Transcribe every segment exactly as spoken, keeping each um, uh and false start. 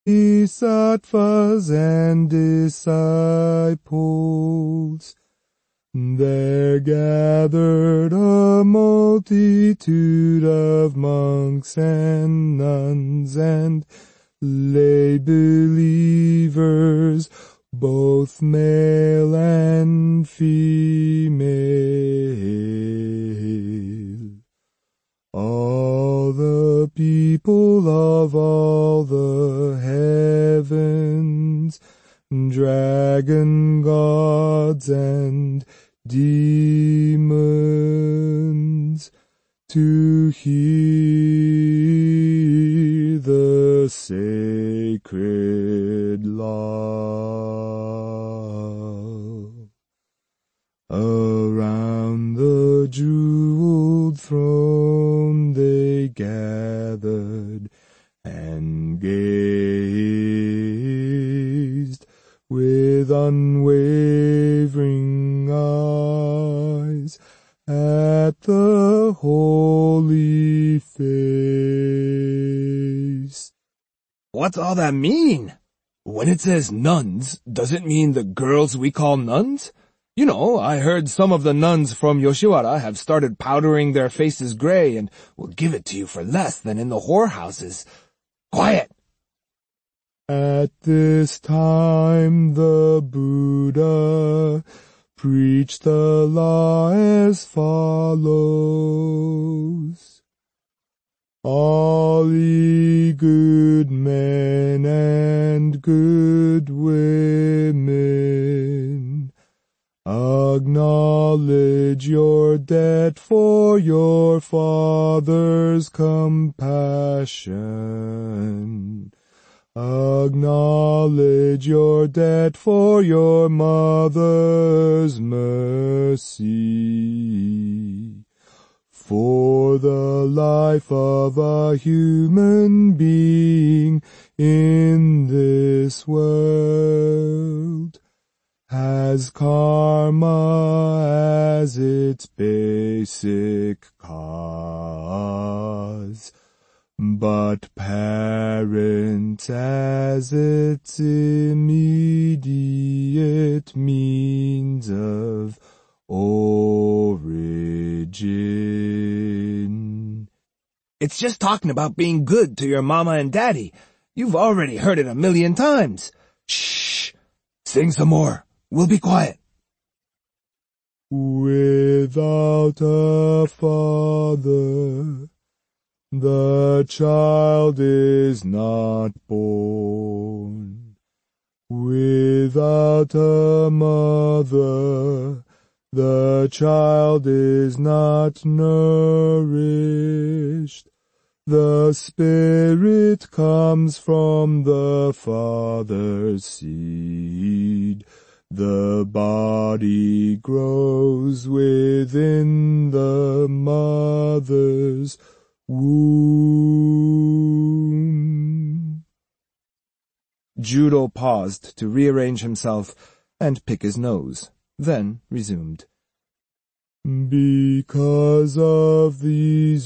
Bodhisattvas and disciples. There gathered a multitude of monks and nuns and lay believers, both male and female. All the people of all the heavens, dragon gods and demons, to hear the sacred law. Around the jeweled throne they gathered and gazed with unwavering eyes at the holy face. What's all that mean? When it says nuns, does it mean the girls we call nuns? You know, I heard some of the nuns from Yoshiwara have started powdering their faces gray and will give it to you for less than in the whorehouses. Quiet! At this time the Buddha preached the law as follows. All ye good men and good women, acknowledge your debt for your father's compassion. Acknowledge your debt for your mother's mercy. For the life of a human being in this world has karma as its basic cause, but parents as its immediate means of origin. It's just talking about being good to your mama and daddy. You've already heard it a million times. Shh! Sing some more. We'll be quiet. Without a father, the child is not born. Without a mother, the child is not nourished. The spirit comes from the father's seed. The body grows within the mother's womb. Judo paused to rearrange himself and pick his nose, then resumed. Because of these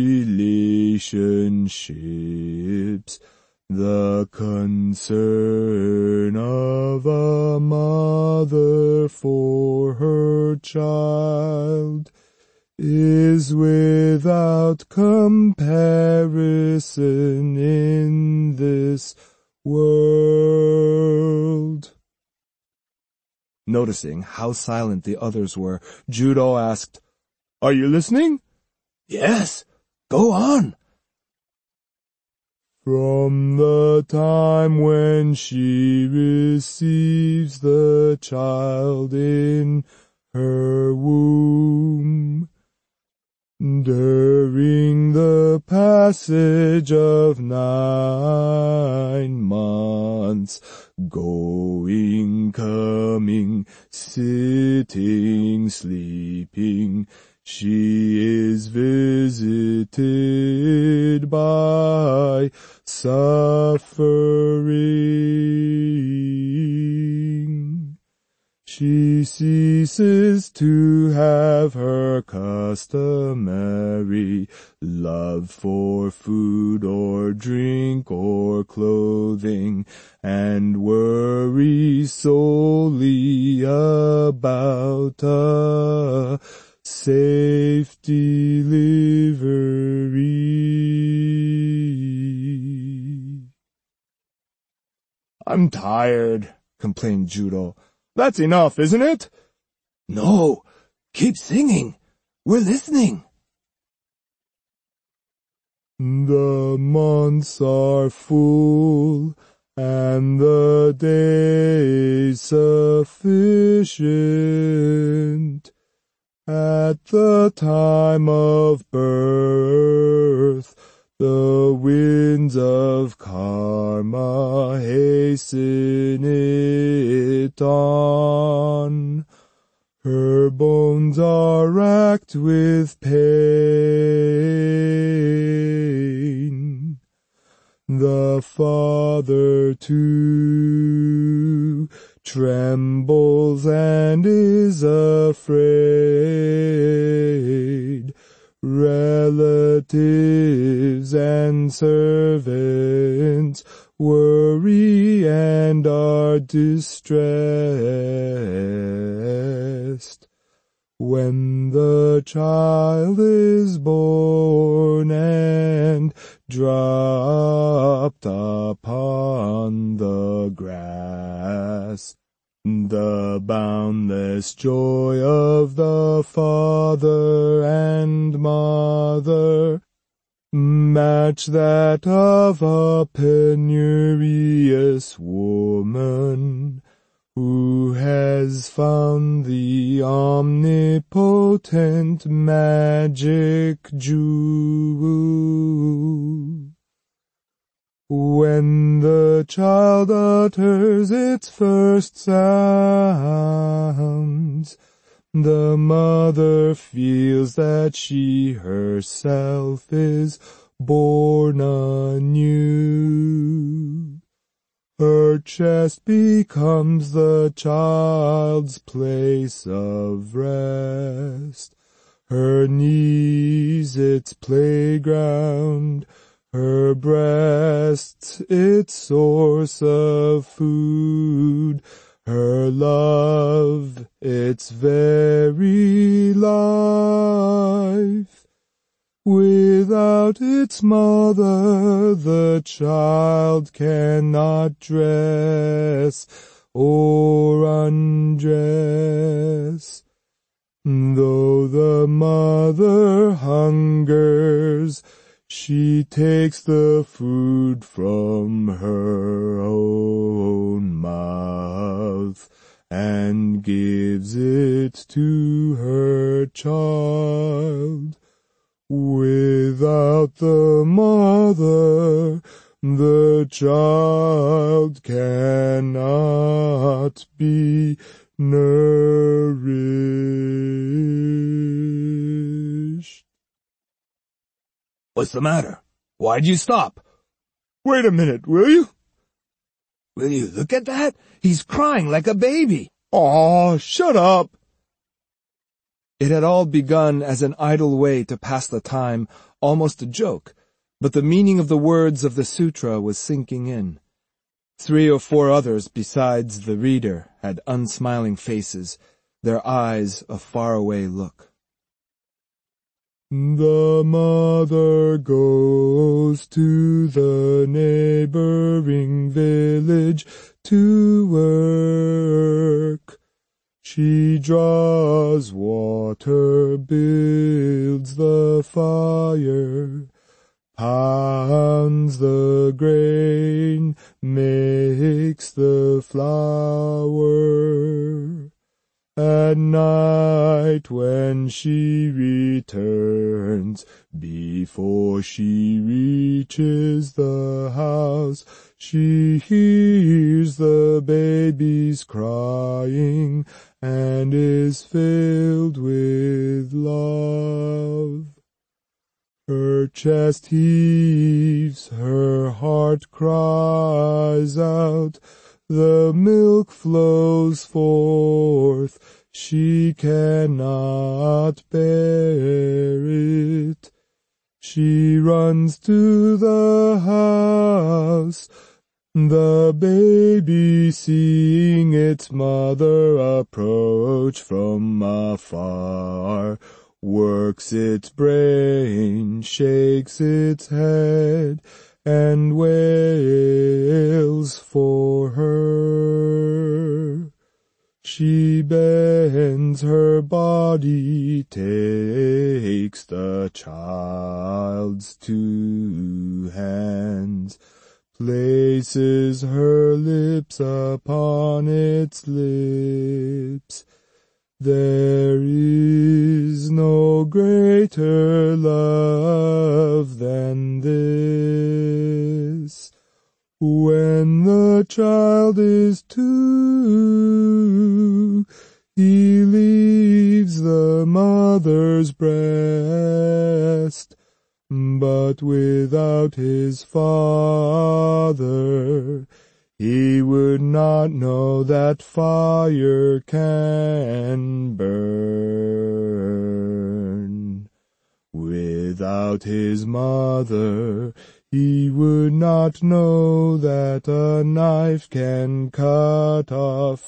relationships, the concern of a mother for her child is without comparison in this world. Noticing how silent the others were, Judo asked, "Are you listening?" "Yes, go on." From the time when she receives the child in her womb, during the passage of nine months, going, coming, sitting, sleeping, she is visited by suffering. she ceases to have her customary love for food or drink or clothing, and worries solely about a safe delivery. "I'm tired," complained Juro. "That's enough, isn't it?" "No, keep singing. We're listening." The months are full, and the days sufficient. At the time of birth, the winds of karma hasten it on. Her bones are racked with pain. The father too trembles and is afraid. Relatives and servants worry and are distressed. When the child is born and dropped upon the grass, the boundless joy of the father and mother match that of a penurious woman who has found the omnipotent magic jewel. When the child utters its first sounds, the mother feels that she herself is born anew. Her chest becomes the child's place of rest, her knees its playground, her breasts its source of food, her love its very life. Without its mother, the child cannot dress or undress. Though the mother hungers, she takes the food from her own mouth and gives it to her child. Without the mother, the child cannot be nourished. "What's the matter? Why'd you stop?" "Wait a minute, will you?" "Will you look at that? He's crying like a baby." Aw, shut up. It had all begun as an idle way to pass the time, almost a joke, but the meaning of the words of the sutra was sinking in. Three or four others besides the reader had unsmiling faces, their eyes a faraway look. The mother goes to the neighboring village to work. She draws water, builds the fire, pounds the grain, makes the flour. At night when she returns, before she reaches the house, she hears the babies crying and is filled with love. Her chest heaves, her heart cries out, the milk flows forth, she cannot bear it. She runs to the house, the baby, seeing its mother approach from afar, works its brain, shakes its head, and wails for her. She bends her body, takes the child's two hands, places her lips upon its lips. There is no greater love than this. When the child is two, he leaves the mother's breast, but without his father, he would not know that fire can burn. Without his mother, he would not know that a knife can cut off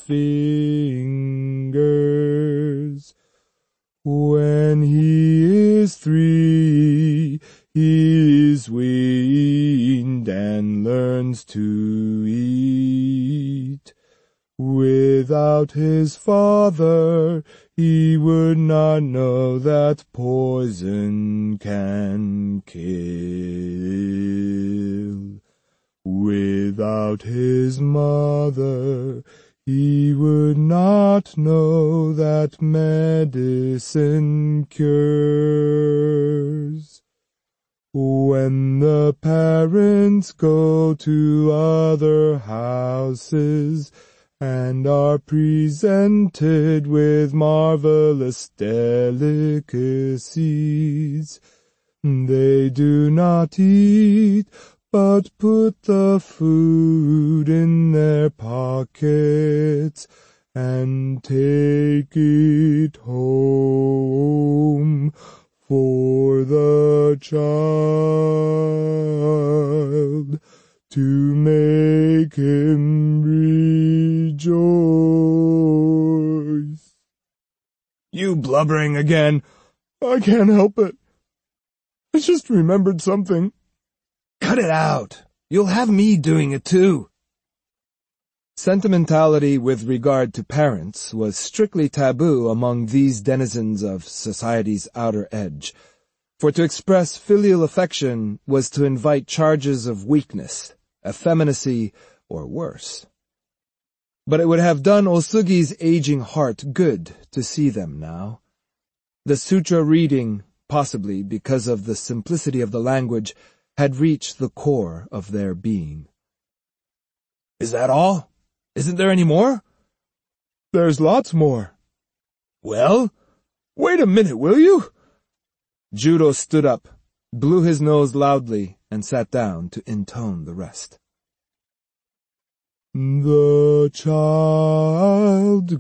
fingers. When he is three, he is weaned and learns to eat. Without his father, he would not know that poison can kill. Without his mother, he would not know that medicine cures. When the parents go to other houses and are presented with marvelous delicacies, they do not eat, but put the food in their pockets and take it home for the child, to make him rejoice. You blubbering again? I can't help it. I just remembered something. Cut it out. You'll have me doing it too. Sentimentality with regard to parents was strictly taboo among these denizens of society's outer edge, for to express filial affection was to invite charges of weakness, effeminacy, or worse. But it would have done Osugi's aging heart good to see them now. The sutra reading, possibly because of the simplicity of the language, had reached the core of their being. Is that all? Isn't there any more? There's lots more. Well? Wait a minute, will you? Judo stood up, blew his nose loudly, and sat down to intone the rest. The child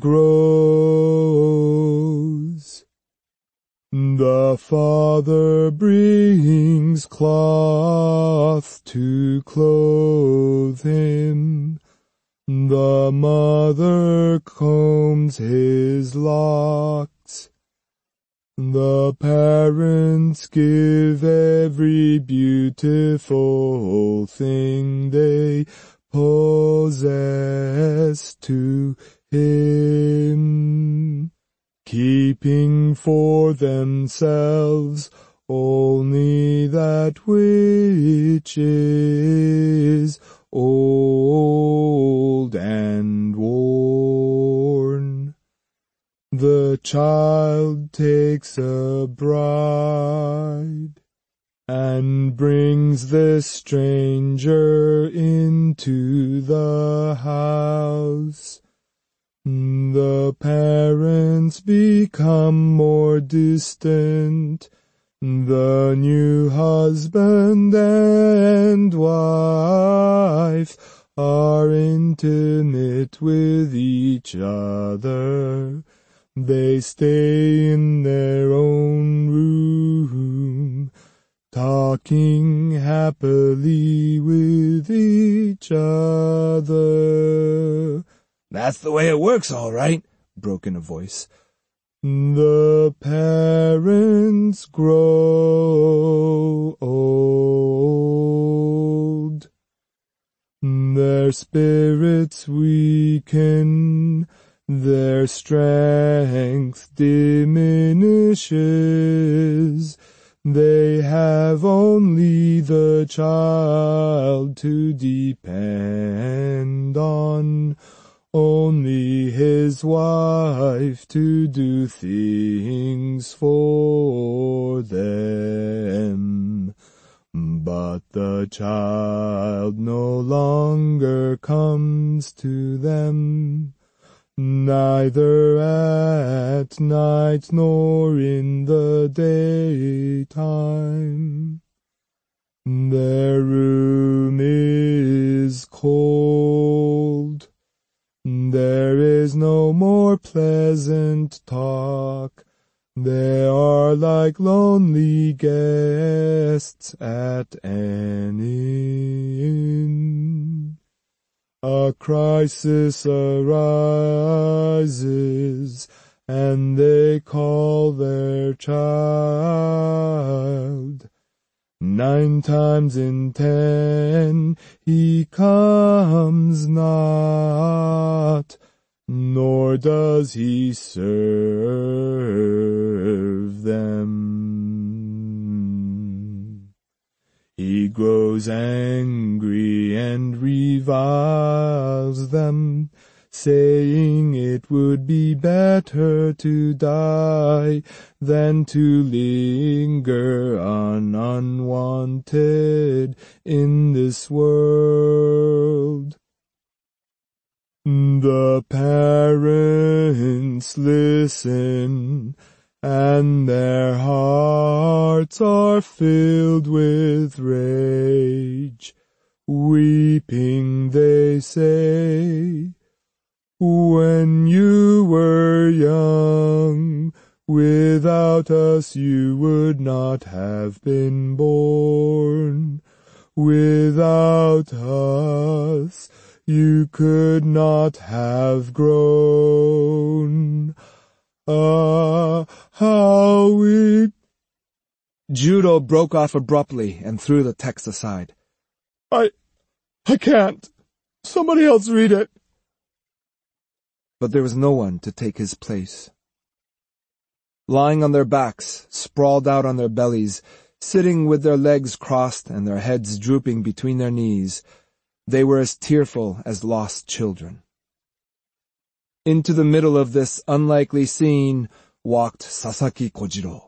grows. The father brings cloth to clothe him. The mother combs his locks. The parents give every beautiful thing they possess to him, keeping for themselves only that which is old and worn. The child takes a bride and brings the stranger into the house. The parents become more distant. The new husband and wife are intimate with each other. They stay in their own room, talking happily with each other. That's the way it works, all right, broke in a voice. The parents grow old. Their spirits weaken. Their strength diminishes. They have only the child to depend on, only his wife to do things for them. But the child no longer comes to them, neither at night nor in the daytime. Their room is cold. There is no more pleasant talk. They are like lonely guests at an inn. A crisis arises, and they call their child. Nine times in ten he comes not, nor does he serve them. He grows angry and reviles them, saying it would be better to die than to linger on unwanted in this world. The parents listen, and their hearts are filled with rage. Weeping they say, "When you were young, without us you would not have been born. Without us you could not have grown. Ah, how we—" Judo broke off abruptly and threw the text aside. I, I can't. Somebody else read it. But there was no one to take his place. Lying on their backs, sprawled out on their bellies, sitting with their legs crossed and their heads drooping between their knees, they were as tearful as lost children. Into the middle of this unlikely scene walked Sasaki Kojiro.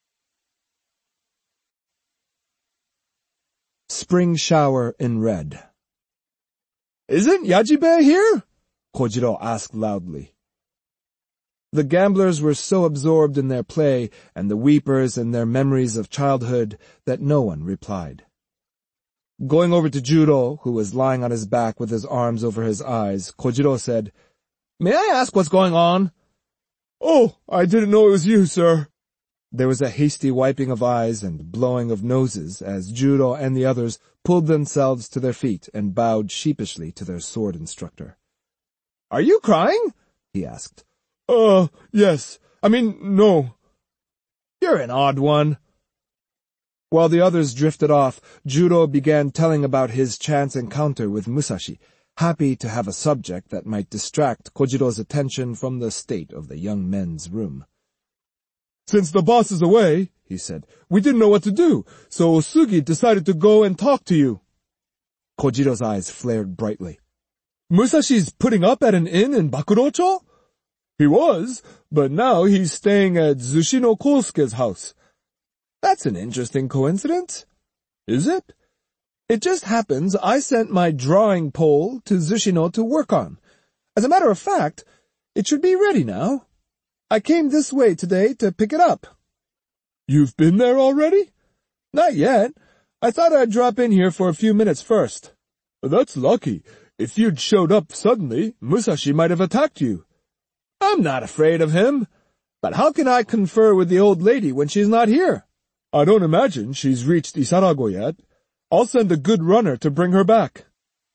Spring shower in red. "Isn't Yajibe here?" Kojiro asked loudly. The gamblers were so absorbed in their play and the weepers in their memories of childhood that no one replied. Going over to Juro, who was lying on his back with his arms over his eyes, Kojiro said, "May I ask what's going on?" "Oh, I didn't know it was you, sir." There was a hasty wiping of eyes and blowing of noses as Juro and the others pulled themselves to their feet and bowed sheepishly to their sword instructor. "Are you crying?" he asked. Uh, yes. I mean, no. "You're an odd one." While the others drifted off, Juro began telling about his chance encounter with Musashi, happy to have a subject that might distract Kojiro's attention from the state of the young men's room. "Since the boss is away," he said, "we didn't know what to do, so Osugi decided to go and talk to you." Kojiro's eyes flared brightly. "Musashi's putting up at an inn in Bakurocho?" "He was, but now he's staying at Zushino Kosuke's house." "That's an interesting coincidence." "Is it?" "It just happens I sent my drawing pole to Zushino to work on. As a matter of fact, it should be ready now. I came this way today to pick it up." "You've been there already?" "Not yet. I thought I'd drop in here for a few minutes first." "That's lucky. If you'd showed up suddenly, Musashi might have attacked you. I'm not afraid of him. But how can I confer with the old lady when she's not here? I don't imagine she's reached Isarago yet. I'll send a good runner to bring her back.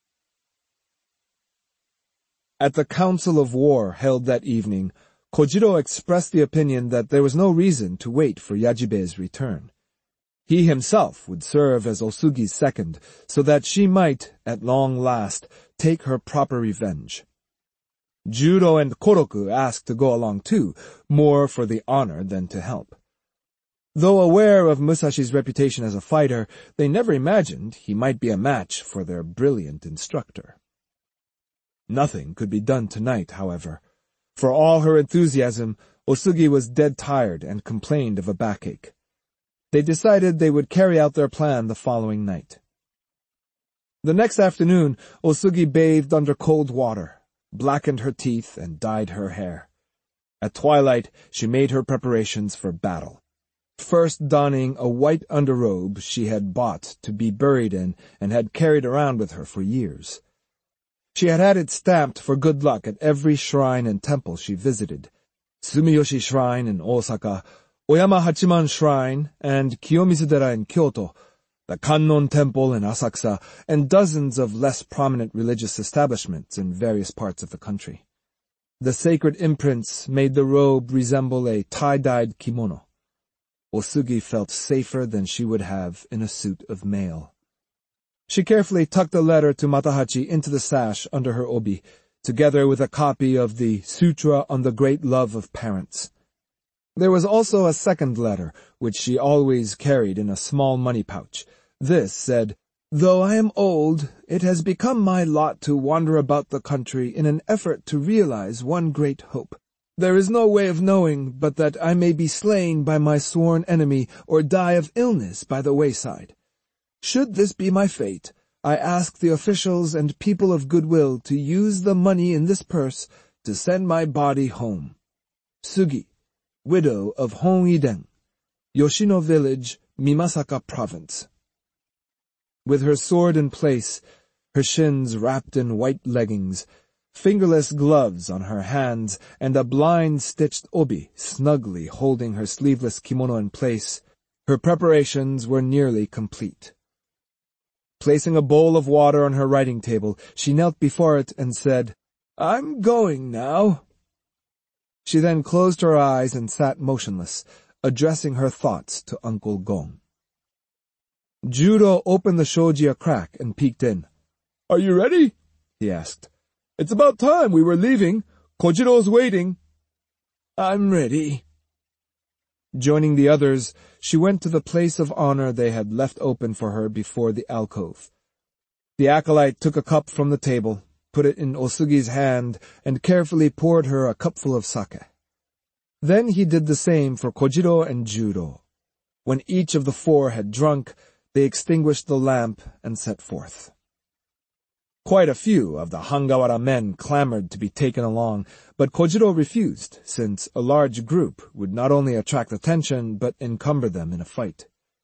At the council of war held that evening, Kojiro expressed the opinion that there was no reason to wait for Yajibe's return. He himself would serve as Osugi's second, so that she might, at long last, take her proper revenge. Juro and Koroku asked to go along too, more for the honor than to help. Though aware of Musashi's reputation as a fighter, they never imagined he might be a match for their brilliant instructor. Nothing could be done tonight, however. For all her enthusiasm, Osugi was dead tired and complained of a backache. They decided they would carry out their plan the following night. The next afternoon, Osugi bathed under cold water, blackened her teeth, and dyed her hair. At twilight, she made her preparations for battle, first donning a white underrobe she had bought to be buried in and had carried around with her for years. She had had it stamped for good luck at every shrine and temple she visited: Sumiyoshi Shrine in Osaka, Oyama Hachiman Shrine, and Kiyomizudera in Kyoto, the Kannon Temple in Asakusa, and dozens of less prominent religious establishments in various parts of the country. The sacred imprints made the robe resemble a tie-dyed kimono. Osugi felt safer than she would have in a suit of mail. She carefully tucked the letter to Matahachi into the sash under her obi, together with a copy of the Sutra on the Great Love of Parents. There was also a second letter, which she always carried in a small money pouch. This said, "Though I am old, it has become my lot to wander about the country in an effort to realize one great hope. There is no way of knowing but that I may be slain by my sworn enemy or die of illness by the wayside. Should this be my fate, I ask the officials and people of goodwill to use the money in this purse to send my body home. Sugi, widow of Hon Iden, Yoshino Village, Mimasaka Province." With her sword in place, her shins wrapped in white leggings, fingerless gloves on her hands, and a blind-stitched obi snugly holding her sleeveless kimono in place, her preparations were nearly complete. Placing a bowl of water on her writing table, she knelt before it and said, "I'm going now." She then closed her eyes and sat motionless, addressing her thoughts to Uncle Gon. Juro opened the shoji a crack and peeked in. "Are you ready?" he asked. "It's about time we were leaving. Kojiro's waiting." "I'm ready." Joining the others, she went to the place of honor they had left open for her before the alcove. The acolyte took a cup from the table, put it in Osugi's hand, and carefully poured her a cupful of sake. Then he did the same for Kojiro and Juro. When each of the four had drunk, they extinguished the lamp and set forth. Quite a few of the Hangawara men clamored to be taken along, but Kojiro refused, since a large group would not only attract attention but encumber them in a fight.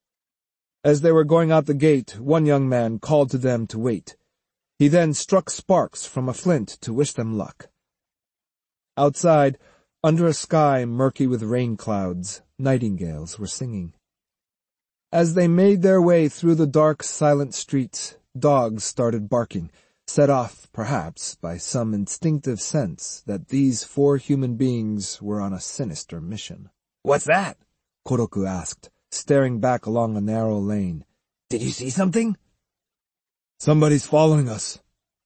As they were going out the gate, one young man called to them to wait. He then struck sparks from a flint to wish them luck. Outside, under a sky murky with rain clouds, nightingales were singing. As they made their way through the dark, silent streets, dogs started barking, set off, perhaps, by some instinctive sense that these four human beings were on a sinister mission. "What's that?" Koroku asked, staring back along a narrow lane. "Did you see something?" "Somebody's following us."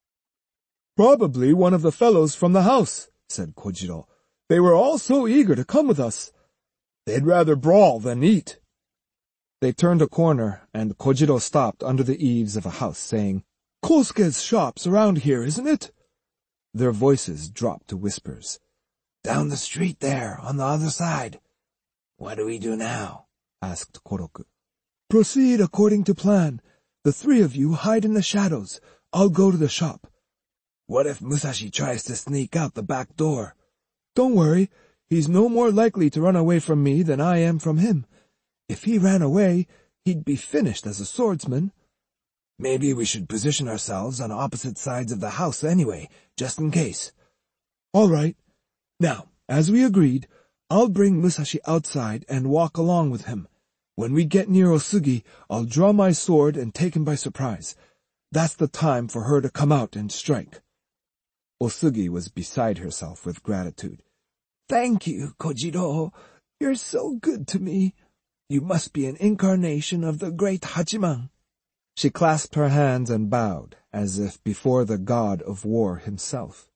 "Probably one of the fellows from the house," said Kojiro. "They were all so eager to come with us. They'd rather brawl than eat." They turned a corner, and Kojiro stopped under the eaves of a house, saying, "Kosuke's shop's around here, isn't it?" Their voices dropped to whispers. "Down the street there, on the other side." "What do we do now?" asked Koroku. "Proceed according to plan. The three of you hide in the shadows. I'll go to the shop." "What if Musashi tries to sneak out the back door?" "Don't worry. He's no more likely to run away from me than I am from him. If he ran away, he'd be finished as a swordsman." Maybe we should position ourselves on opposite sides of the house anyway, just in case. All right. Now, as we agreed, I'll bring Musashi outside and walk along with him. When we get near Osugi, I'll draw my sword and take him by surprise. That's the time for her to come out and strike." Osugi was beside herself with gratitude. "Thank you, Kojiro. You're so good to me. You must be an incarnation of the great Hachiman." She clasped her hands and bowed, as if before the god of war himself.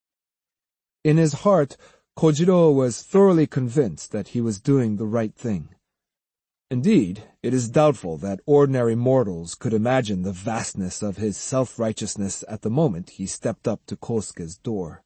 In his heart, Kojiro was thoroughly convinced that he was doing the right thing. Indeed, it is doubtful that ordinary mortals could imagine the vastness of his self-righteousness at the moment he stepped up to Kosuke's door.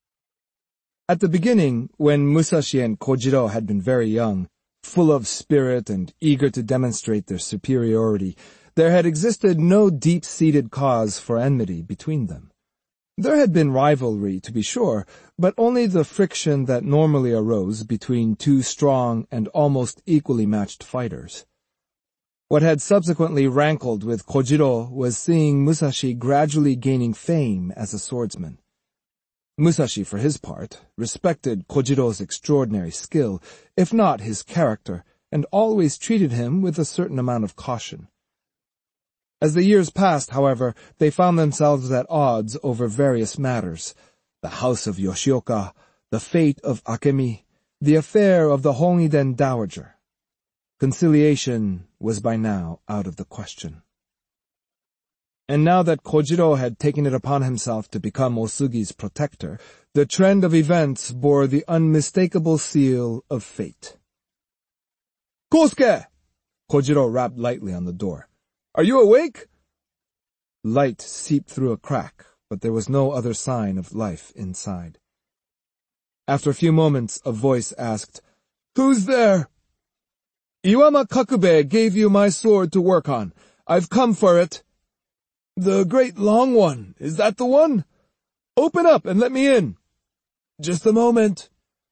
At the beginning, when Musashi and Kojiro had been very young, full of spirit and eager to demonstrate their superiority, there had existed no deep-seated cause for enmity between them. There had been rivalry, to be sure, but only the friction that normally arose between two strong and almost equally matched fighters. What had subsequently rankled with Kojiro was seeing Musashi gradually gaining fame as a swordsman. Musashi, for his part, respected Kojiro's extraordinary skill, if not his character, and always treated him with a certain amount of caution. As the years passed, however, they found themselves at odds over various matters: the house of Yoshioka, the fate of Akemi, the affair of the Hongiden dowager. Conciliation was by now out of the question. And now that Kojiro had taken it upon himself to become Osugi's protector, the trend of events bore the unmistakable seal of fate. "Kosuke!" Kojiro rapped lightly on the door. "Are you awake?" Light seeped through a crack, but there was no other sign of life inside. After a few moments, a voice asked, "Who's there?" "Iwama Kakube gave you my sword to work on. I've come for it." "The great long one, is that the one? Open up and let me in." "Just a moment."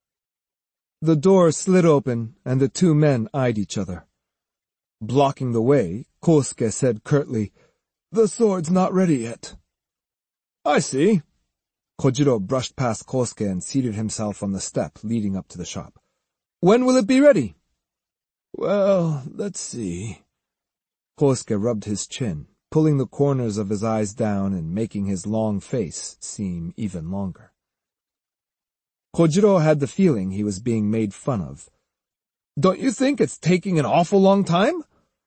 The door slid open, and the two men eyed each other. Blocking the way, Kosuke said curtly, "The sword's not ready yet." "I see." Kojiro brushed past Kosuke and seated himself on the step leading up to the shop. "When will it be ready?" "Well, let's see." Kosuke rubbed his chin, pulling the corners of his eyes down and making his long face seem even longer. Kojiro had the feeling he was being made fun of. "Don't you think it's taking an awful long time?"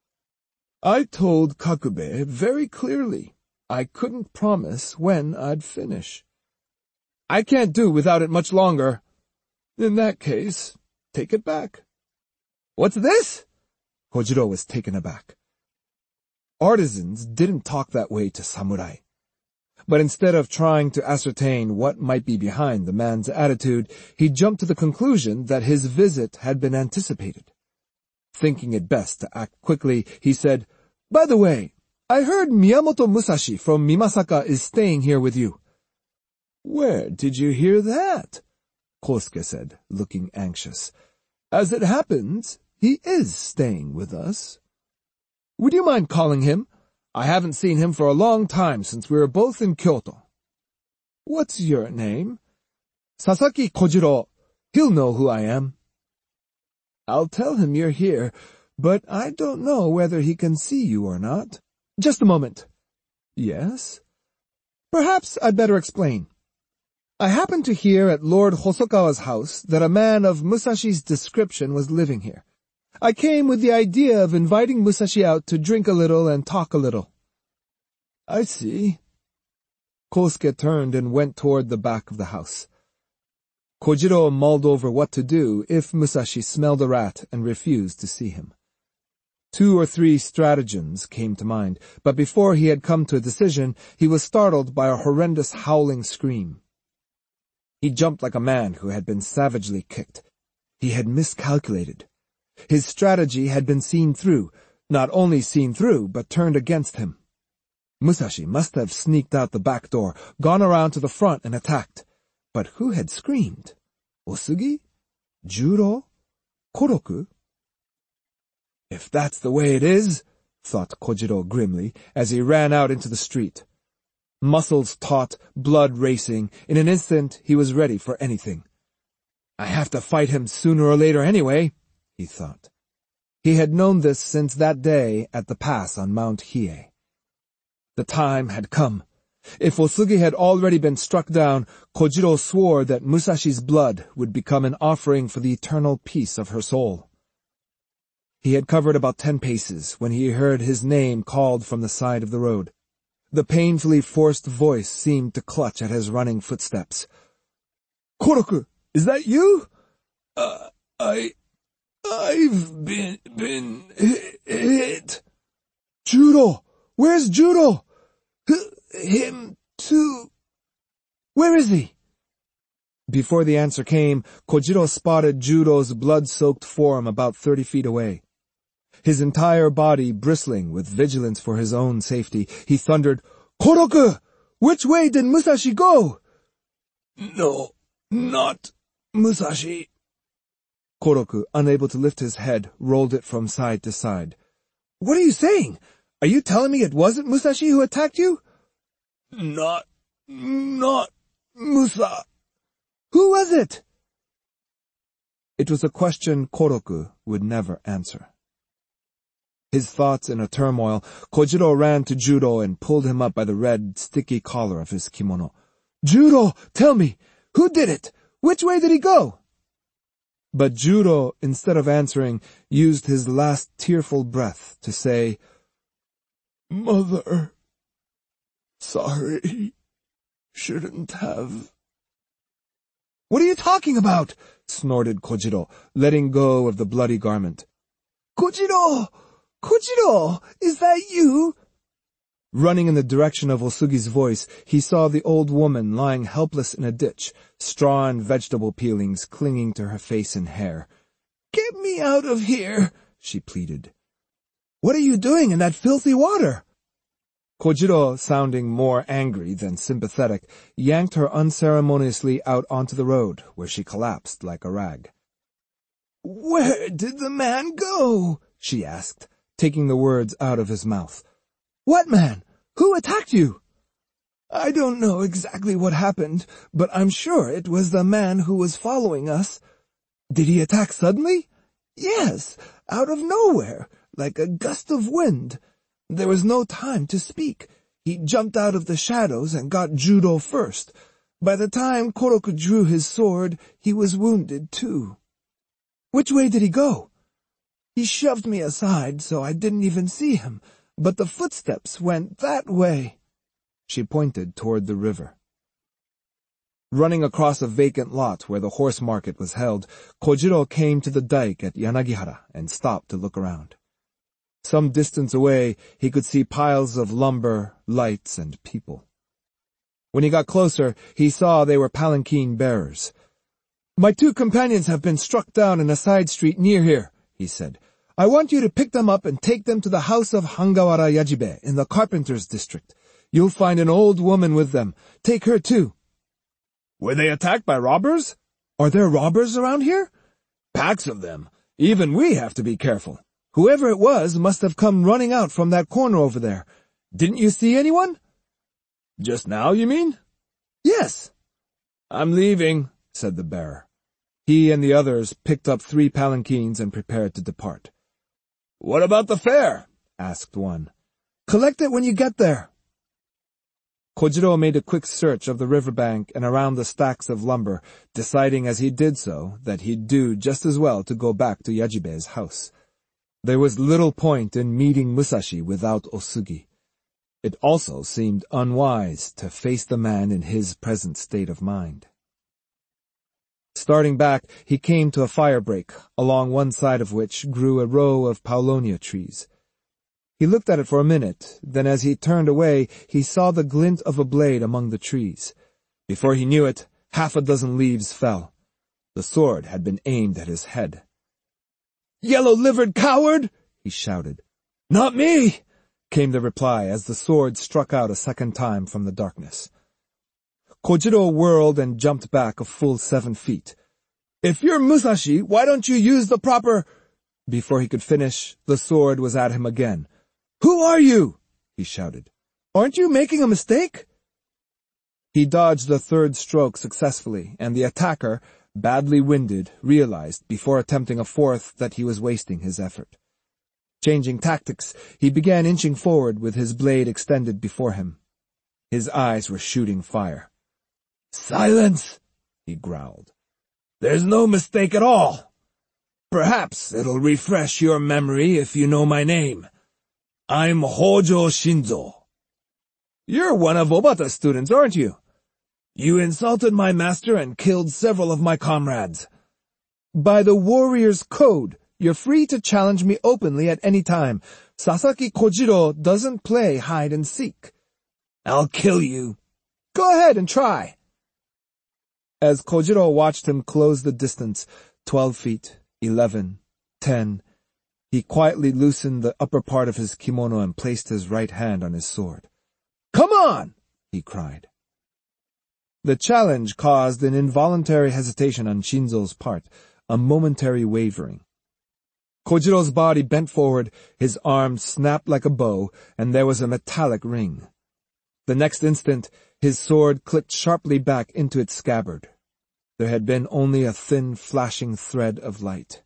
"I told Kakube very clearly I couldn't promise when I'd finish." "I can't do without it much longer." "In that case, take it back." "What's this?" Kojiro was taken aback. Artisans didn't talk that way to samurai. But instead of trying to ascertain what might be behind the man's attitude, he jumped to the conclusion that his visit had been anticipated. Thinking it best to act quickly, he said, "By the way, I heard Miyamoto Musashi from Mimasaka is staying here with you." "Where did you hear that?" Kosuke said, looking anxious. "As it happens, he is staying with us." "Would you mind calling him? I haven't seen him for a long time since we were both in Kyoto." "What's your name?" "Sasaki Kojiro. He'll know who I am." "I'll tell him you're here, but I don't know whether he can see you or not." "Just a moment." "Yes?" "Perhaps I'd better explain. I happened to hear at Lord Hosokawa's house that a man of Musashi's description was living here. I came with the idea of inviting Musashi out to drink a little and talk a little." "I see." Kosuke turned and went toward the back of the house. Kojiro mulled over what to do if Musashi smelled a rat and refused to see him. Two or three stratagems came to mind, but before he had come to a decision, he was startled by a horrendous howling scream. He jumped like a man who had been savagely kicked. He had miscalculated. His strategy had been seen through, not only seen through, but turned against him. Musashi must have sneaked out the back door, gone around to the front and attacked. But who had screamed? Osugi? Juro? Koroku? "If that's the way it is," thought Kojiro grimly as he ran out into the street. Muscles taut, blood racing, in an instant he was ready for anything. I have to fight him sooner or later anyway, he thought. He had known this since that day at the pass on Mount Hiei. The time had come. If Osugi had already been struck down, Kojiro swore that Musashi's blood would become an offering for the eternal peace of her soul. He had covered about ten paces when he heard his name called from the side of the road. The painfully forced voice seemed to clutch at his running footsteps. "Koroku, is that you?" Uh, I... I've been... been... hit. "Juro! Where's Juro?" "Him, too." "Where is he?" Before the answer came, Kojiro spotted Juro's blood-soaked form about thirty feet away. His entire body bristling with vigilance for his own safety, he thundered, "Koroku! Which way did Musashi go?" "No, not Musashi." Koroku, unable to lift his head, rolled it from side to side. "What are you saying? Are you telling me it wasn't Musashi who attacked you?" Not... not... Musa... Who was it?" It was a question Koroku would never answer. His thoughts in a turmoil, Kojiro ran to Juro and pulled him up by the red, sticky collar of his kimono. "Juro, tell me, who did it? Which way did he go?" But Juro, instead of answering, used his last tearful breath to say, "Mother, sorry, shouldn't have." "What are you talking about?" snorted Kojiro, letting go of the bloody garment. "Kojiro! Kojiro! Is that you?" Running in the direction of Osugi's voice, he saw the old woman lying helpless in a ditch, straw and vegetable peelings clinging to her face and hair. "Get me out of here," she pleaded. "What are you doing in that filthy water?" Kojiro, sounding more angry than sympathetic, yanked her unceremoniously out onto the road, where she collapsed like a rag. "Where did the man go?" she asked, taking the words out of his mouth. "What man? Who attacked you?" "I don't know exactly what happened, but I'm sure it was the man who was following us." "Did he attack suddenly?" "Yes, out of nowhere, like a gust of wind. There was no time to speak. He jumped out of the shadows and got Juro first. By the time Koroku drew his sword, he was wounded too." "Which way did he go?" "He shoved me aside so I didn't even see him, but the footsteps went that way." She pointed toward the river. Running across a vacant lot where the horse market was held, Kojiro came to the dike at Yanagihara and stopped to look around. Some distance away, he could see piles of lumber, lights, and people. When he got closer, he saw they were palanquin bearers. "My two companions have been struck down in a side street near here," he said. "I want you to pick them up and take them to the house of Hangawara Yajibe in the carpenter's district. You'll find an old woman with them. Take her too." "Were they attacked by robbers?" "Are there robbers around here?" "Packs of them. Even we have to be careful. Whoever it was must have come running out from that corner over there. Didn't you see anyone?" "Just now, you mean?" "Yes." "I'm leaving," said the bearer. He and the others picked up three palanquins and prepared to depart. "What about the fare?" asked one. "Collect it when you get there." Kojiro made a quick search of the riverbank and around the stacks of lumber, deciding as he did so that he'd do just as well to go back to Yajibe's house. There was little point in meeting Musashi without Osugi. It also seemed unwise to face the man in his present state of mind. Starting back, he came to a fire break, along one side of which grew a row of paulonia trees. He looked at it for a minute, then as he turned away, he saw the glint of a blade among the trees. Before he knew it, half a dozen leaves fell. The sword had been aimed at his head. "Yellow-livered coward!" he shouted. "Not me!" came the reply as the sword struck out a second time from the darkness. Kojiro whirled and jumped back a full seven feet. "If you're Musashi, why don't you use the proper—" Before he could finish, the sword was at him again. "Who are you?" he shouted. "Aren't you making a mistake?" He dodged the third stroke successfully, and the attacker, badly winded, realized, before attempting a fourth, that he was wasting his effort. Changing tactics, he began inching forward with his blade extended before him. His eyes were shooting fire. "Silence!" he growled. "There's no mistake at all. Perhaps it'll refresh your memory if you know my name. I'm Hojo Shinzo. You're one of Obata's students, aren't you? You insulted my master and killed several of my comrades. By the warrior's code, you're free to challenge me openly at any time. Sasaki Kojiro doesn't play hide and seek. I'll kill you. Go ahead and try." As Kojiro watched him close the distance, twelve feet, eleven, ten, he quietly loosened the upper part of his kimono and placed his right hand on his sword. "Come on!" he cried. The challenge caused an involuntary hesitation on Shinzo's part, a momentary wavering. Kojiro's body bent forward, his arm snapped like a bow, and there was a metallic ring. The next instant, his sword clicked sharply back into its scabbard. There had been only a thin, flashing thread of light.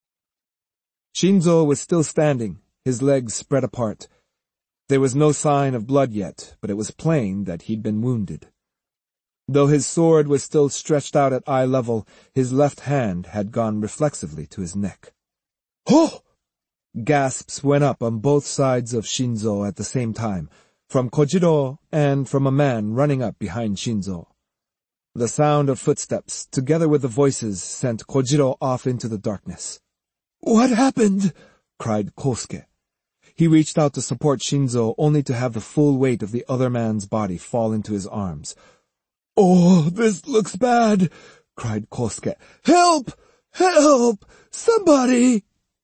Shinzo was still standing, his legs spread apart. There was no sign of blood yet, but it was plain that he'd been wounded. Though his sword was still stretched out at eye level, his left hand had gone reflexively to his neck. "Oh!" Gasps went up on both sides of Shinzo at the same time, from Kojiro and from a man running up behind Shinzo. The sound of footsteps, together with the voices, sent Kojiro off into the darkness. "What happened?" cried Kosuke. He reached out to support Shinzo, only to have the full weight of the other man's body fall into his arms. "Oh, this looks bad," cried Kosuke. "Help! Help! Somebody!"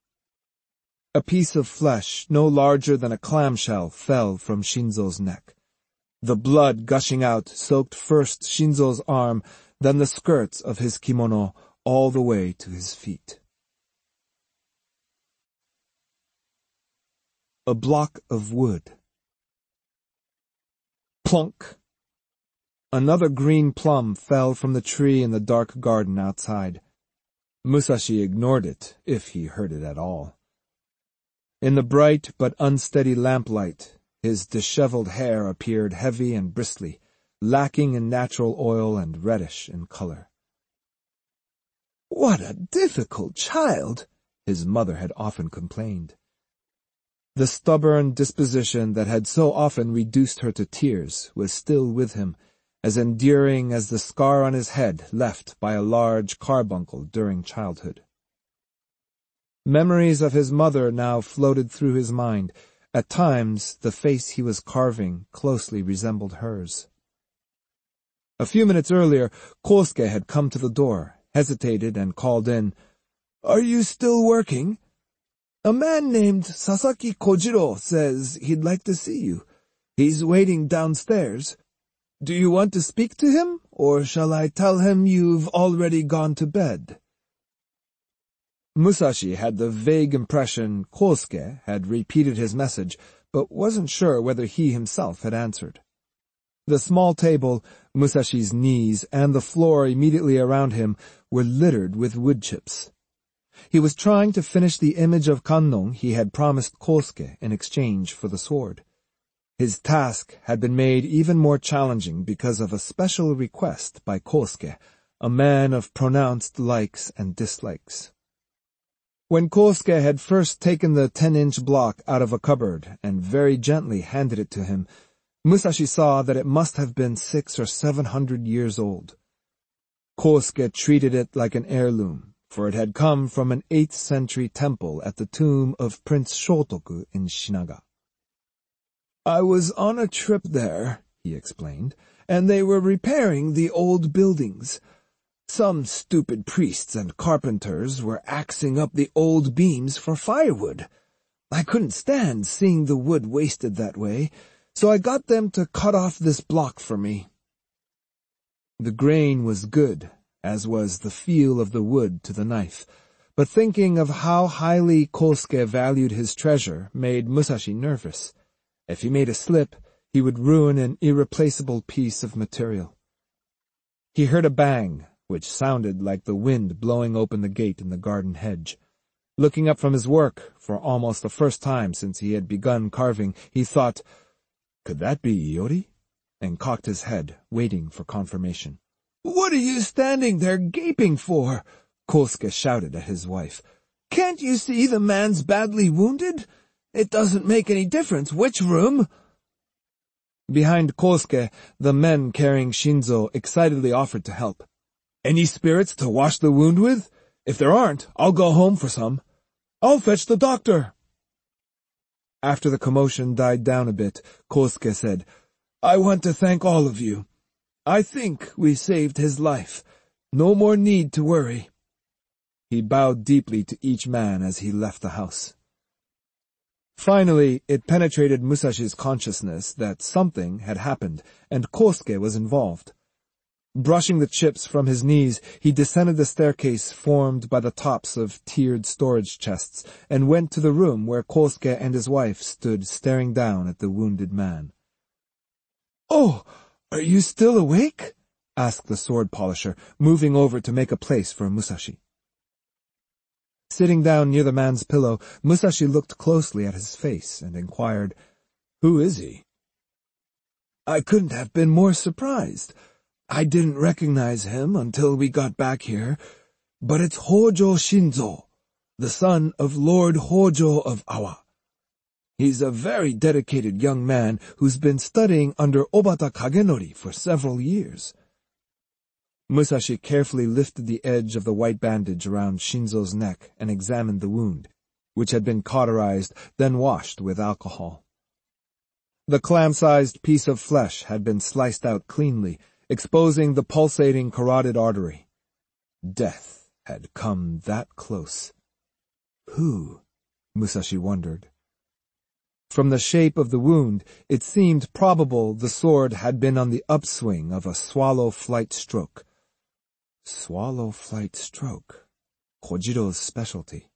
A piece of flesh, no larger than a clamshell, fell from Shinzo's neck. The blood gushing out soaked first Shinzo's arm, then the skirts of his kimono, all the way to his feet. A block of wood. Plunk! Another green plum fell from the tree in the dark garden outside. Musashi ignored it, if he heard it at all. In the bright but unsteady lamplight, his disheveled hair appeared heavy and bristly, lacking in natural oil and reddish in color. "What a difficult child," his mother had often complained. The stubborn disposition that had so often reduced her to tears was still with him, as enduring as the scar on his head left by a large carbuncle during childhood. Memories of his mother now floated through his mind. At times, the face he was carving closely resembled hers. A few minutes earlier, Kosuke had come to the door, hesitated, and called in, "Are you still working? A man named Sasaki Kojiro says he'd like to see you. He's waiting downstairs. Do you want to speak to him, or shall I tell him you've already gone to bed?" Musashi had the vague impression Kosuke had repeated his message, but wasn't sure whether he himself had answered. The small table, Musashi's knees, and the floor immediately around him were littered with wood chips. He was trying to finish the image of Kannon he had promised Kosuke in exchange for the sword. His task had been made even more challenging because of a special request by Kosuke, a man of pronounced likes and dislikes. When Kosuke had first taken the ten-inch block out of a cupboard and very gently handed it to him, Musashi saw that it must have been six or seven hundred years old. Kosuke treated it like an heirloom, for it had come from an eighth-century temple at the tomb of Prince Shotoku in Shinaga. "I was on a trip there," he explained, "and they were repairing the old buildings. Some stupid priests and carpenters were axing up the old beams for firewood. I couldn't stand seeing the wood wasted that way, so I got them to cut off this block for me." The grain was good, as was the feel of the wood to the knife, but thinking of how highly Kosuke valued his treasure made Musashi nervous. If he made a slip, he would ruin an irreplaceable piece of material. He heard a bang, which sounded like the wind blowing open the gate in the garden hedge. Looking up from his work, for almost the first time since he had begun carving, he thought, "Could that be Iori?" and cocked his head, waiting for confirmation. "What are you standing there gaping for?" Kosuke shouted at his wife. "Can't you see the man's badly wounded? It doesn't make any difference which room." Behind Kosuke, the men carrying Shinzo excitedly offered to help. "Any spirits to wash the wound with? If there aren't, I'll go home for some. I'll fetch the doctor." After the commotion died down a bit, Kosuke said, "I want to thank all of you. I think we saved his life. No more need to worry." He bowed deeply to each man as he left the house. Finally, it penetrated Musashi's consciousness that something had happened, and Kosuke was involved. Brushing the chips from his knees, he descended the staircase formed by the tops of tiered storage chests, and went to the room where Kosuke and his wife stood staring down at the wounded man. "Oh, are you still awake?" asked the sword polisher, moving over to make a place for Musashi. Sitting down near the man's pillow, Musashi looked closely at his face and inquired, "Who is he?" "I couldn't have been more surprised. I didn't recognize him until we got back here, but it's Hojo Shinzo, the son of Lord Hojo of Awa. He's a very dedicated young man who's been studying under Obata Kagenori for several years." Musashi carefully lifted the edge of the white bandage around Shinzo's neck and examined the wound, which had been cauterized, then washed with alcohol. The clam-sized piece of flesh had been sliced out cleanly, exposing the pulsating carotid artery. Death had come that close. Who? Musashi wondered. From the shape of the wound, it seemed probable the sword had been on the upswing of a swallow flight stroke. Swallow flight stroke. Kojiro's specialty.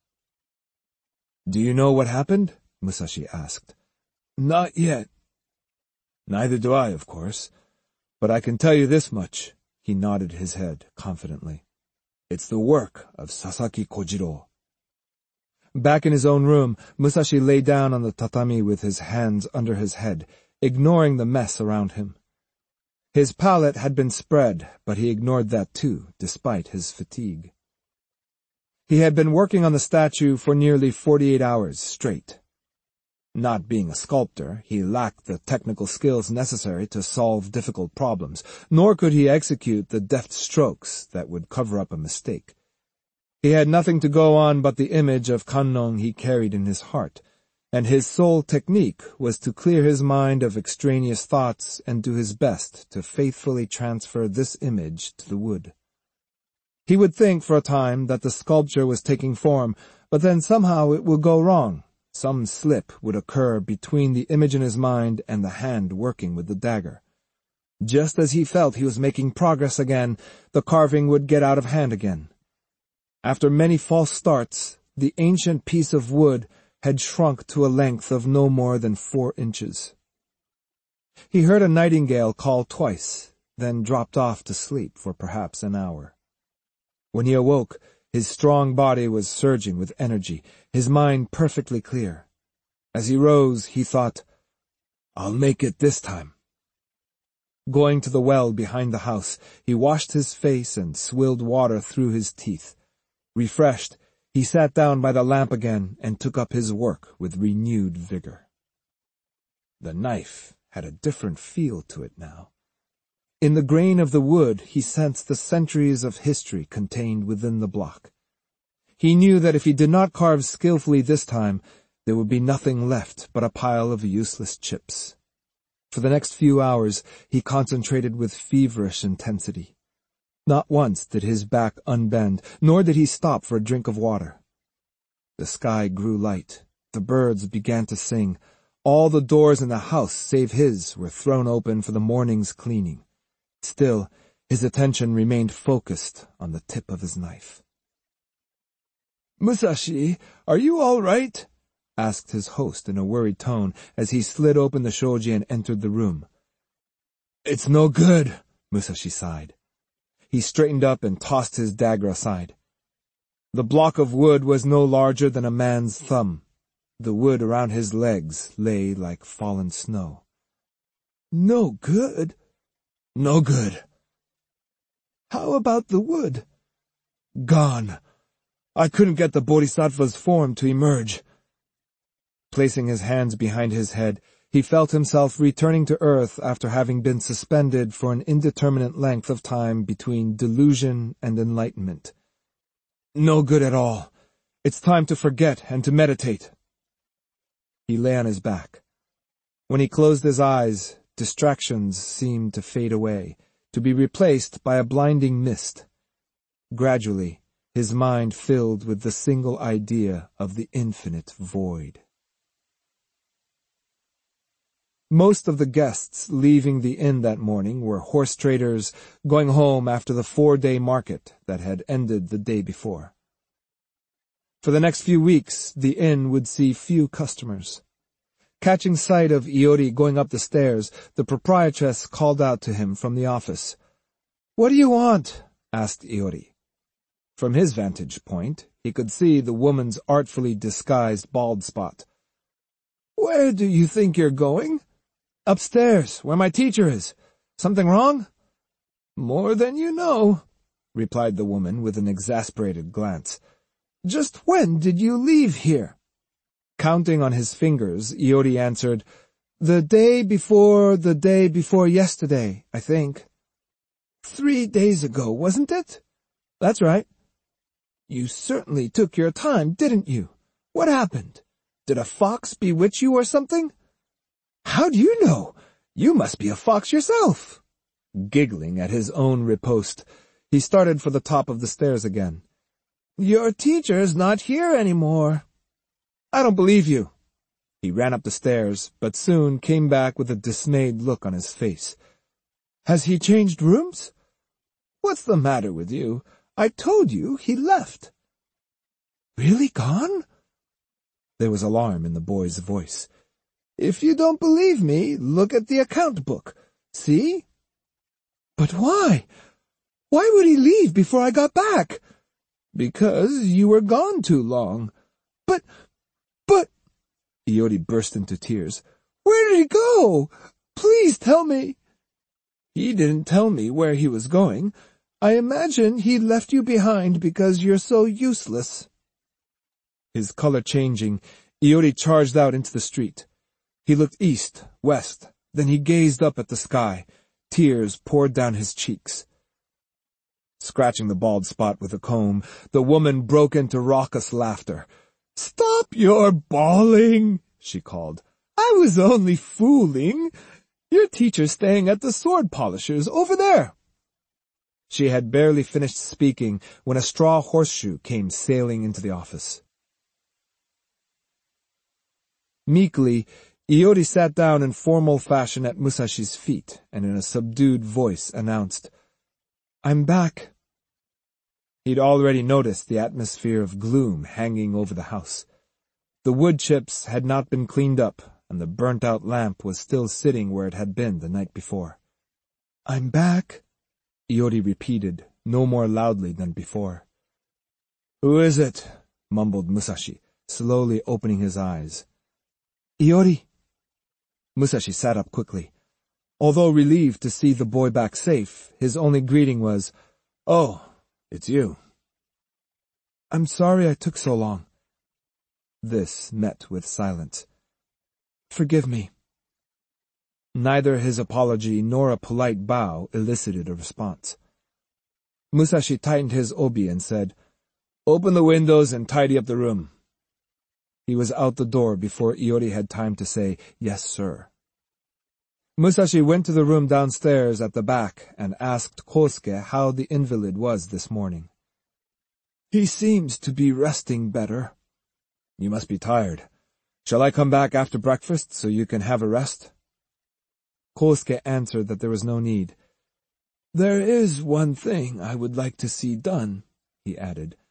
"Do you know what happened?" Musashi asked. "Not yet." "Neither do I, of course. But I can tell you this much." He nodded his head confidently. "It's the work of Sasaki Kojiro." Back in his own room, Musashi lay down on the tatami with his hands under his head, ignoring the mess around him. His palette had been spread, but he ignored that too, despite his fatigue. He had been working on the statue for nearly forty-eight hours straight. Not being a sculptor, he lacked the technical skills necessary to solve difficult problems, nor could he execute the deft strokes that would cover up a mistake. He had nothing to go on but the image of Kannon he carried in his heart, and his sole technique was to clear his mind of extraneous thoughts and do his best to faithfully transfer this image to the wood. He would think for a time that the sculpture was taking form, but then somehow it would go wrong. Some slip would occur between the image in his mind and the hand working with the dagger. Just as he felt he was making progress again, the carving would get out of hand again. After many false starts, the ancient piece of wood had shrunk to a length of no more than four inches. He heard a nightingale call twice, then dropped off to sleep for perhaps an hour. When he awoke, his strong body was surging with energy, his mind perfectly clear. As he rose, he thought, "I'll make it this time." Going to the well behind the house, he washed his face and swilled water through his teeth. Refreshed, he sat down by the lamp again and took up his work with renewed vigor. The knife had a different feel to it now. In the grain of the wood he sensed the centuries of history contained within the block. He knew that if he did not carve skillfully this time, there would be nothing left but a pile of useless chips. For the next few hours he concentrated with feverish intensity. Not once did his back unbend, nor did he stop for a drink of water. The sky grew light. The birds began to sing. All the doors in the house, save his, were thrown open for the morning's cleaning. Still, his attention remained focused on the tip of his knife. Musashi, are you all right? Asked his host in a worried tone as he slid open the shoji and entered the room. It's no good, Musashi sighed. He straightened up and tossed his dagger aside. The block of wood was no larger than a man's thumb. The wood around his legs lay like fallen snow. No good? No good. How about the wood? Gone. I couldn't get the bodhisattva's form to emerge. Placing his hands behind his head, he felt himself returning to earth after having been suspended for an indeterminate length of time between delusion and enlightenment. No good at all. It's time to forget and to meditate. He lay on his back. When he closed his eyes, distractions seemed to fade away, to be replaced by a blinding mist. Gradually, his mind filled with the single idea of the infinite void. Most of the guests leaving the inn that morning were horse traders going home after the four-day market that had ended the day before. For the next few weeks, the inn would see few customers. Catching sight of Iori going up the stairs, the proprietress called out to him from the office. "What do you want?" asked Iori. From his vantage point, he could see the woman's artfully disguised bald spot. "Where do you think you're going?" "Upstairs, where my teacher is. Something wrong?" "More than you know," replied the woman with an exasperated glance. "Just when did you leave here?" Counting on his fingers, Iori answered, "The day before the day before yesterday, I think." "Three days ago, wasn't it?" "That's right." "You certainly took your time, didn't you? What happened? Did a fox bewitch you or something?" "How do you know? You must be a fox yourself." Giggling at his own riposte, he started for the top of the stairs again. "Your teacher's not here anymore." "I don't believe you." He ran up the stairs, but soon came back with a dismayed look on his face. "Has he changed rooms?" "What's the matter with you? I told you he left." "Really gone?" There was alarm in the boy's voice. "If you don't believe me, look at the account book. See?" "But why? Why would he leave before I got back?" "Because you were gone too long." But, but... Iori burst into tears. "Where did he go? Please tell me." "He didn't tell me where he was going. I imagine he left you behind because you're so useless." His color changing, Iori charged out into the street. He looked east, west, then he gazed up at the sky. Tears poured down his cheeks. Scratching the bald spot with a comb, the woman broke into raucous laughter. "Stop your bawling," she called. "I was only fooling. Your teacher's staying at the sword polisher's over there." She had barely finished speaking when a straw horseshoe came sailing into the office. Meekly, Iori sat down in formal fashion at Musashi's feet and in a subdued voice announced, "I'm back." He'd already noticed the atmosphere of gloom hanging over the house. The wood chips had not been cleaned up, and the burnt-out lamp was still sitting where it had been the night before. "I'm back," Iori repeated, no more loudly than before. "Who is it?" mumbled Musashi, slowly opening his eyes. "Iori." Musashi sat up quickly. Although relieved to see the boy back safe, his only greeting was, "Oh, it's you." "I'm sorry I took so long." This met with silence. "Forgive me." Neither his apology nor a polite bow elicited a response. Musashi tightened his obi and said, "Open the windows and tidy up the room." He was out the door before Iori had time to say, "Yes, sir." Musashi went to the room downstairs at the back and asked Kosuke how the invalid was this morning. "He seems to be resting better." "You must be tired. Shall I come back after breakfast so you can have a rest?" Kosuke answered that there was no need. "There is one thing I would like to see done," he added.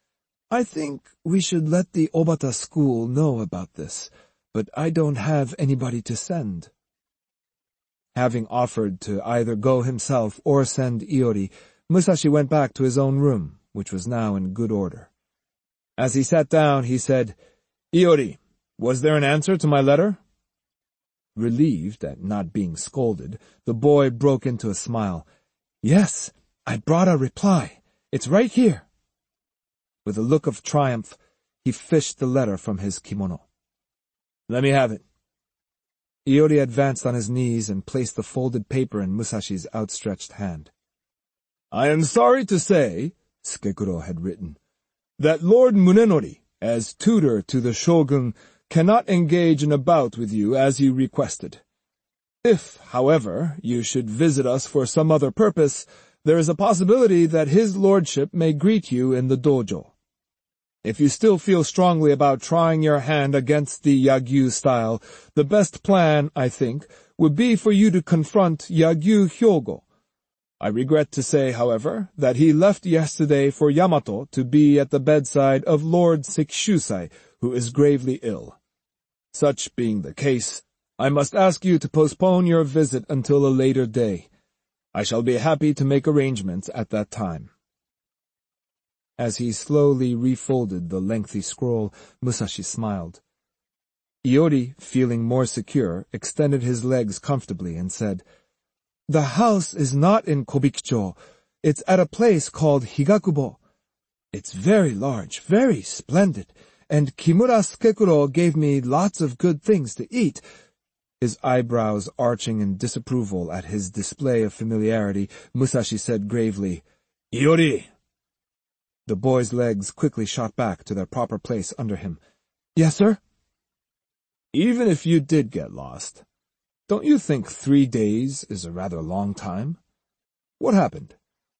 I think we should let the Obata school know about this, but I don't have anybody to send. Having offered to either go himself or send Iori, Musashi went back to his own room, which was now in good order. As he sat down, he said, "Iori, was there an answer to my letter?" Relieved at not being scolded, the boy broke into a smile. "Yes, I brought a reply. It's right here." With a look of triumph, he fished the letter from his kimono. "Let me have it." Iori advanced on his knees and placed the folded paper in Musashi's outstretched hand. "I am sorry to say," Sukekuro had written, "that Lord Munenori, as tutor to the shogun, cannot engage in a bout with you as you requested. If, however, you should visit us for some other purpose, there is a possibility that his lordship may greet you in the dojo. If you still feel strongly about trying your hand against the Yagyu style, the best plan, I think, would be for you to confront Yagyu Hyogo. I regret to say, however, that he left yesterday for Yamato to be at the bedside of Lord Sekishusai, who is gravely ill. Such being the case, I must ask you to postpone your visit until a later day. I shall be happy to make arrangements at that time." As he slowly refolded the lengthy scroll, Musashi smiled. Iori, feeling more secure, extended his legs comfortably and said, "The house is not in Kobikicho. It's at a place called Higakubo. It's very large, very splendid, and Kimura Sukekuro gave me lots of good things to eat." His eyebrows arching in disapproval at his display of familiarity, Musashi said gravely, "Iori!" The boy's legs quickly shot back to their proper place under him. "Yes, sir?" "Even if you did get lost, don't you think three days is a rather long time? What happened?"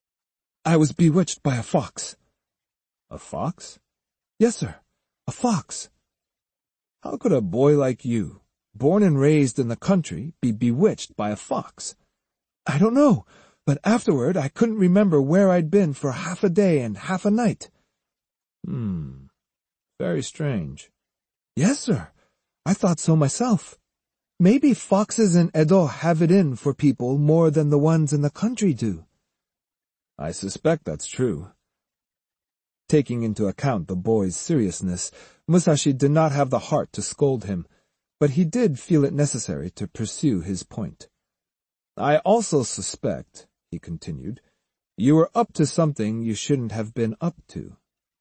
"I was bewitched by a fox." "A fox?" "Yes, sir, a fox." "How could a boy like you, born and raised in the country, be bewitched by a fox?" "I don't know. But afterward I couldn't remember where I'd been for half a day and half a night." "Hmm. Very strange." "Yes, sir. I thought so myself. Maybe foxes in Edo have it in for people more than the ones in the country do." "I suspect that's true." Taking into account the boy's seriousness, Musashi did not have the heart to scold him, but he did feel it necessary to pursue his point. "I also suspect," he continued, "you were up to something you shouldn't have been up to."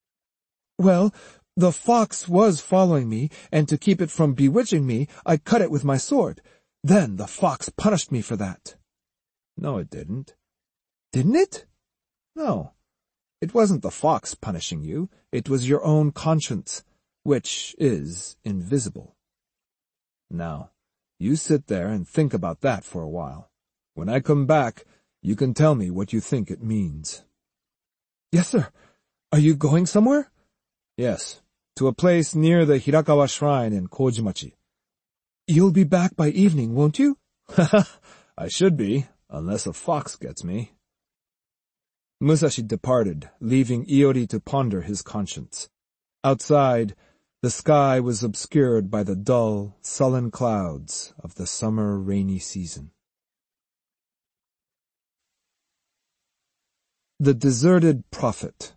"Well, the fox was following me, and to keep it from bewitching me, I cut it with my sword. Then the fox punished me for that." "No, it didn't." "Didn't it?" "No. It wasn't the fox punishing you. It was your own conscience, which is invisible. Now, you sit there and think about that for a while. When I come back, you can tell me what you think it means." "Yes, sir. Are you going somewhere?" "Yes, to a place near the Hirakawa Shrine in Kojimachi." "You'll be back by evening, won't you?" "I should be, unless a fox gets me." Musashi departed, leaving Iori to ponder his conscience. Outside, the sky was obscured by the dull, sullen clouds of the summer rainy season. The Deserted Prophet.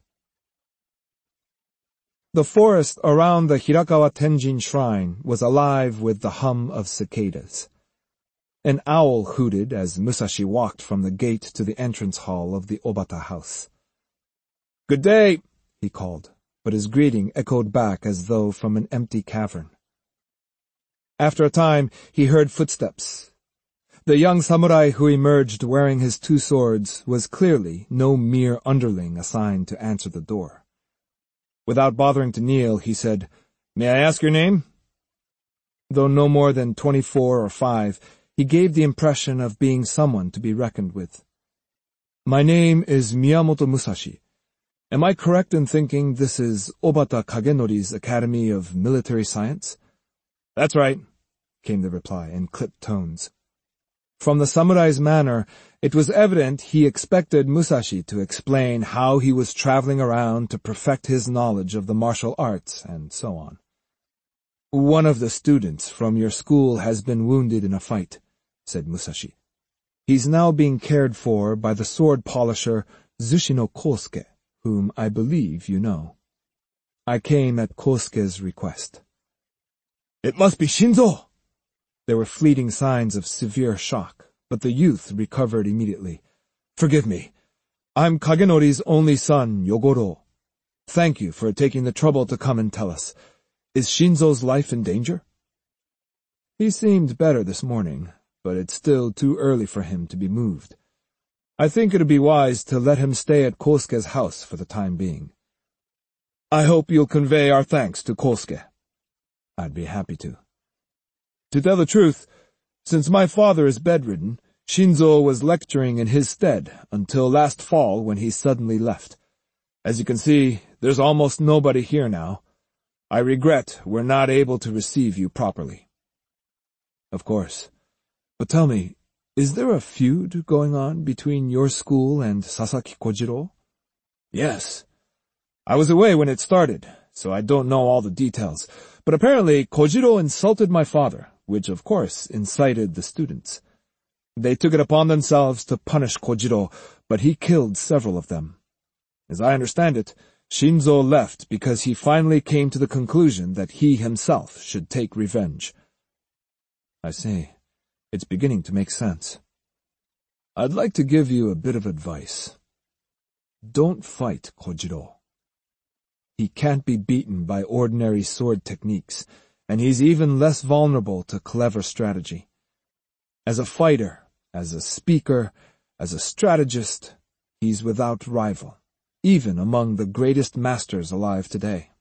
The forest around the Hirakawa Tenjin Shrine was alive with the hum of cicadas. An owl hooted as Musashi walked from the gate to the entrance hall of the Obata house. "Good day," he called, but his greeting echoed back as though from an empty cavern. After a time, he heard footsteps. The young samurai who emerged wearing his two swords was clearly no mere underling assigned to answer the door. Without bothering to kneel, he said, "May I ask your name?" Though no more than twenty-four or five, he gave the impression of being someone to be reckoned with. "My name is Miyamoto Musashi. Am I correct in thinking this is Obata Kagenori's Academy of Military Science?" "That's right," came the reply in clipped tones. From the samurai's manner, It was evident he expected Musashi to explain how he was traveling around to perfect his knowledge of the martial arts, and so on. "One of the students from your school has been wounded in a fight," said Musashi. "He's now being cared for by the sword polisher Zushino Kosuke, whom I believe you know. I came at Kosuke's request." "It must be Shinzo!" There were fleeting signs of severe shock, but the youth recovered immediately. "Forgive me. I'm Kagenori's only son, Yogoro. Thank you for taking the trouble to come and tell us. Is Shinzo's life in danger?" "He seemed better this morning, but it's still too early for him to be moved. I think it'd be wise to let him stay at Kosuke's house for the time being." "I hope you'll convey our thanks to Kosuke." "I'd be happy to." "To tell the truth, since my father is bedridden, Shinzo was lecturing in his stead until last fall when he suddenly left. As you can see, there's almost nobody here now. I regret we're not able to receive you properly." "Of course. But tell me, is there a feud going on between your school and Sasaki Kojiro?" "Yes. I was away when it started, so I don't know all the details, but apparently Kojiro insulted my father, which of course incited the students. They took it upon themselves to punish Kojiro, but he killed several of them. As I understand it, Shinzo left because he finally came to the conclusion that he himself should take revenge." "I see. It's beginning to make sense. I'd like to give you a bit of advice. Don't fight Kojiro. He can't be beaten by ordinary sword techniques, and he's even less vulnerable to clever strategy. As a fighter, as a speaker, as a strategist, he's without rival, even among the greatest masters alive today."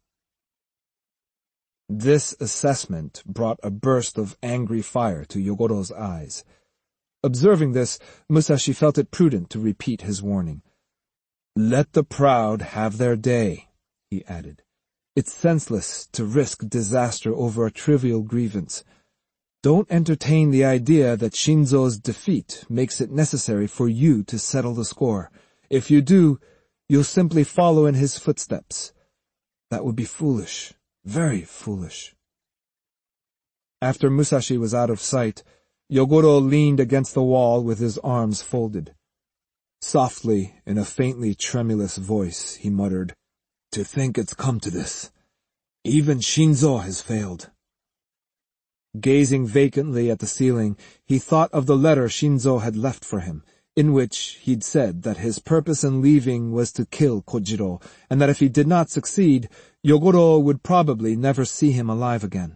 This assessment brought a burst of angry fire to Yogoro's eyes. Observing this, Musashi felt it prudent to repeat his warning. "Let the proud have their day," he added. "It's senseless to risk disaster over a trivial grievance. Don't entertain the idea that Shinzo's defeat makes it necessary for you to settle the score. If you do, you'll simply follow in his footsteps. That would be foolish. Very foolish." After Musashi was out of sight, Yogoro leaned against the wall with his arms folded. Softly, in a faintly tremulous voice, he muttered, "To think it's come to this. Even Shinzo has failed." Gazing vacantly at the ceiling, he thought of the letter Shinzo had left for him, in which he'd said that his purpose in leaving was to kill Kojiro, and that if he did not succeed, Yogoro would probably never see him alive again.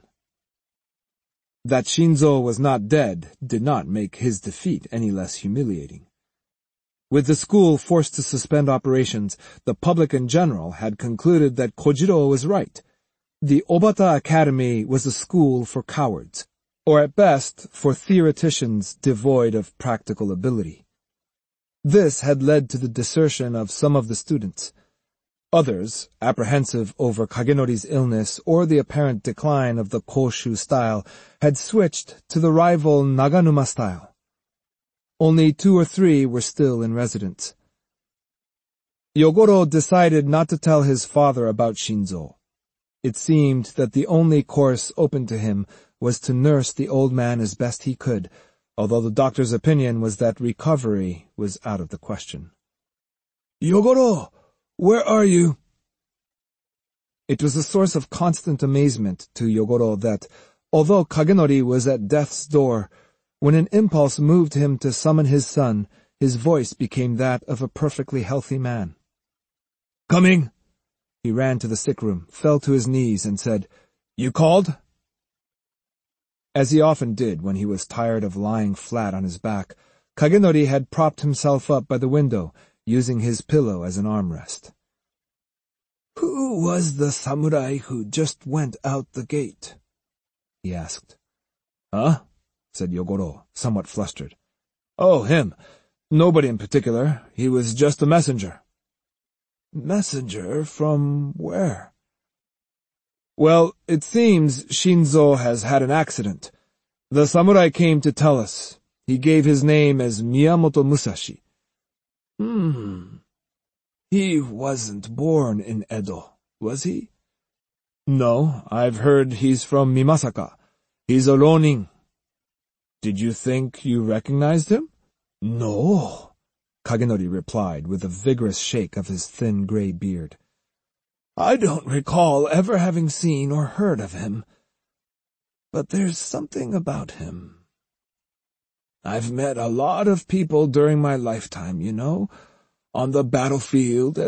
That Shinzo was not dead did not make his defeat any less humiliating. With the school forced to suspend operations, the public in general had concluded that Kojiro was right. The Obata Academy was a school for cowards, or at best for theoreticians devoid of practical ability. This had led to the desertion of some of the students. Others, apprehensive over Kagenori's illness or the apparent decline of the Koshu style, had switched to the rival Naganuma style. Only two or three were still in residence. Yogoro decided not to tell his father about Shinzo. It seemed that the only course open to him was to nurse the old man as best he could, although the doctor's opinion was that recovery was out of the question. "Yogoro, where are you?" It was a source of constant amazement to Yogoro that, although Kagenori was at death's door, when an impulse moved him to summon his son, his voice became that of a perfectly healthy man. "Coming!" He ran to the sick room, fell to his knees, and said, "You called?" As he often did when he was tired of lying flat on his back, Kagenori had propped himself up by the window, using his pillow as an armrest. "Who was the samurai who just went out the gate?" he asked. "Huh?" said Yogoro, somewhat flustered. "Oh, him. Nobody in particular. He was just a messenger." "Messenger from where?" "Well, it seems Shinzo has had an accident. The samurai came to tell us. He gave his name as Miyamoto Musashi. Hmm. He wasn't born in Edo, was he? No, I've heard he's from Mimasaka. He's a Ronin. Did you think you recognized him? No, Kagenori replied with a vigorous shake of his thin gray beard. I don't recall ever having seen or heard of him. But there's something about him. I've met a lot of people during my lifetime, you know, on the battlefield